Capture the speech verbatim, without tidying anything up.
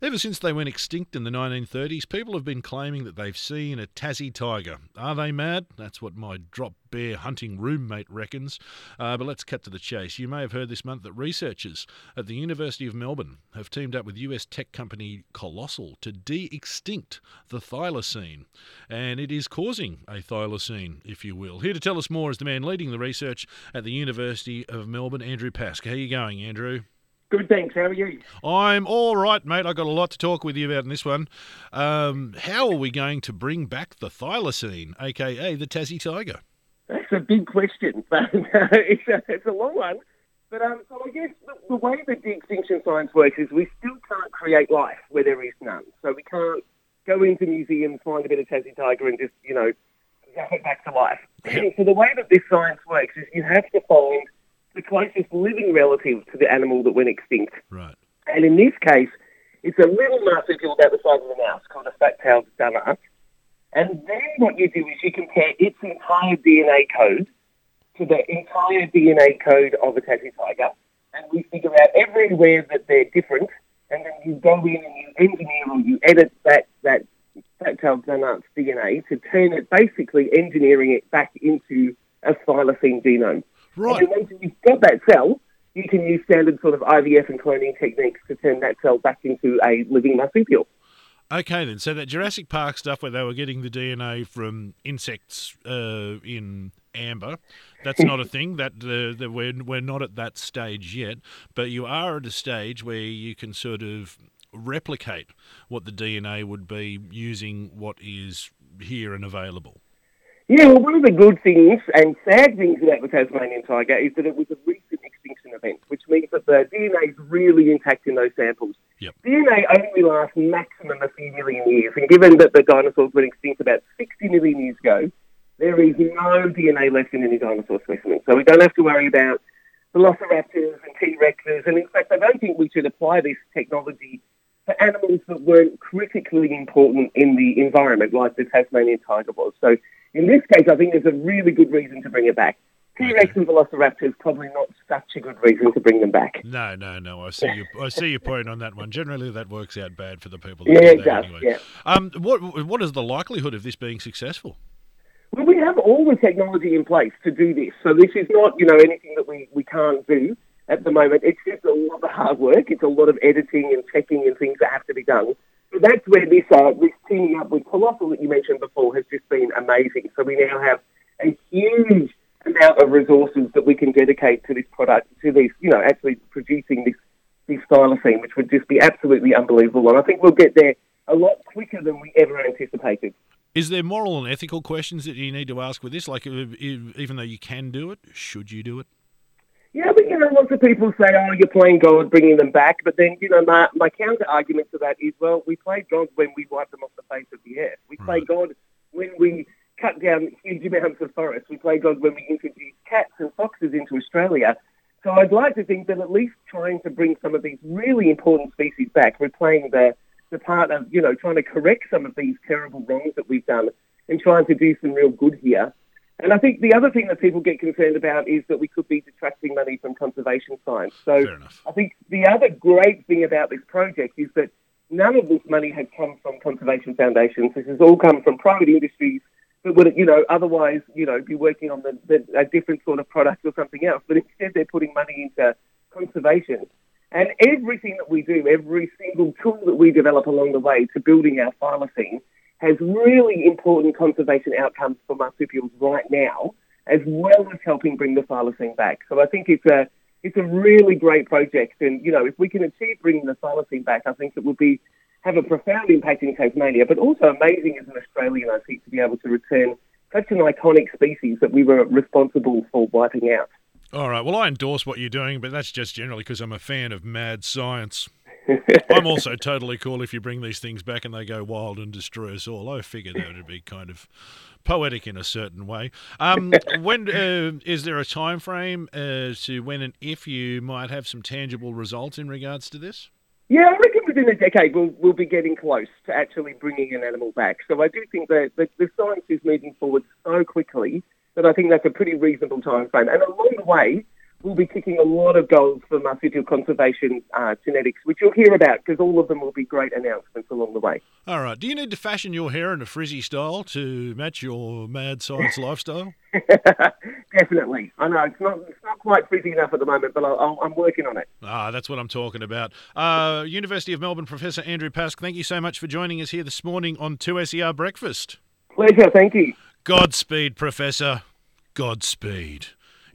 Ever since they went extinct in the nineteen thirties, people have been claiming that they've seen a Tassie tiger. Are they mad? That's what my drop bear hunting roommate reckons. Uh, but let's cut to the chase. You may have heard this month that researchers at the University of Melbourne have teamed up with U S tech company Colossal to de-extinct the thylacine. And it is causing a thylacine, if you will. Here to tell us more is the man leading the research at the University of Melbourne, Andrew Pask. How are you going, Andrew? Good, thanks. How are you? I'm all right, mate. I've got a lot to talk with you about in this one. Um, how are we going to bring back the thylacine, a k a the Tassie tiger? That's a big question, but it's, a, it's a long one. But um, so I guess the, the way that de-extinction science works is we still can't create life where there is none. So we can't go into museums, find a bit of Tassie tiger and just, you know, zap it back to life. So the way that this science works is you have to find the closest living relative to the animal that went extinct. Right. And in this case, it's a little marsupial about the size of a mouse called a fat-tailed dunner. And then what you do is you compare its entire D N A code to the entire D N A code of a Tassie tiger, and we figure out everywhere that they're different, and then you go in and you engineer or you edit that, that fat-tailed dunner's D N A to turn it, basically engineering it back into a thylacine genome. Right. And then once you've got that cell, you can use standard sort of I V F and cloning techniques to turn that cell back into a living marsupial. Okay, then. So that Jurassic Park stuff where they were getting the D N A from insects uh, in amber, that's not a thing. That, uh, that we're, we're not at that stage yet, but you are at a stage where you can sort of replicate what the D N A would be using what is here and available. Yeah, well, one of the good things and sad things about the Tasmanian tiger is that it was a recent extinction event, which means that the D N A is really intact in those samples. Yep. D N A only lasts maximum a few million years, and given that the dinosaurs went extinct about sixty million years ago, there is no D N A left in any dinosaur specimen. So we don't have to worry about velociraptors and T-Rexes, and in fact, I don't think we should apply this technology for animals that weren't critically important in the environment, like the Tasmanian tiger was. So in this case, I think there's a really good reason to bring it back. T-Rex and Velociraptors, probably not such a good reason to bring them back. No, no, no. I see your, I see your point on that one. Generally, that works out bad for the people that Yeah, do it that does, anyway. yeah. Um, what, what is the likelihood of this being successful? Well, we have all the technology in place to do this. So this is not, you know, anything that we, we can't do at the moment. It's just a lot of hard work. It's a lot of editing and checking and things that have to be done. So that's where this, uh, this teaming up with Colossal that you mentioned before has just been amazing. So we now have a huge amount of resources that we can dedicate to this product, to these, you know, actually producing this, this thylacine, which would just be absolutely unbelievable. And I think we'll get there a lot quicker than we ever anticipated. Is there moral and ethical questions that you need to ask with this? Like, even though you can do it, should you do it? Yeah, but, you know, lots of people say, oh, you're playing God, bringing them back. But then, you know, my, my counter-argument to that is, well, we play God when we wipe them off the face of the earth. We play Right. God when we cut down huge amounts of forest. We play God when we introduce cats and foxes into Australia. So I'd like to think that at least trying to bring some of these really important species back, we're playing the, the part of, you know, trying to correct some of these terrible wrongs that we've done and trying to do some real good here. And I think the other thing that people get concerned about is that we could be detracting money from conservation science. So Fair enough. I think the other great thing about this project is that none of this money has come from conservation foundations. This has all come from private industries that would, you know, otherwise, you know, be working on the, the, a different sort of product or something else. But instead they're putting money into conservation. And everything that we do, every single tool that we develop along the way to building our thylacine has really important conservation outcomes for marsupials right now, as well as helping bring the thylacine back. So I think it's a it's a really great project, and you know, if we can achieve bringing the thylacine back, I think it will be have a profound impact in Tasmania, but also amazing as an Australian, I think, to be able to return such an iconic species that we were responsible for wiping out. All right. Well, I endorse what you're doing, but that's just generally because I'm a fan of mad science. I'm also totally cool if you bring these things back and they go wild and destroy us all. I figured that would be kind of poetic in a certain way. Um, when uh, is there a time frame uh, to when and if you might have some tangible results in regards to this? Yeah, I reckon within a decade we'll, we'll be getting close to actually bringing an animal back. So I do think that the, the science is moving forward so quickly that I think that's a pretty reasonable time frame. And along the way, we'll be kicking a lot of goals for marsupial conservation uh, genetics, which you'll hear about because all of them will be great announcements along the way. All right. Do you need to fashion your hair in a frizzy style to match your mad science lifestyle? Definitely. I know it's not it's not quite frizzy enough at the moment, but I'll, I'll, I'm working on it. Ah, that's what I'm talking about. Uh, University of Melbourne Professor Andrew Pask, thank you so much for joining us here this morning on two S E R Breakfast. Pleasure. Thank you. Godspeed, Professor. Godspeed.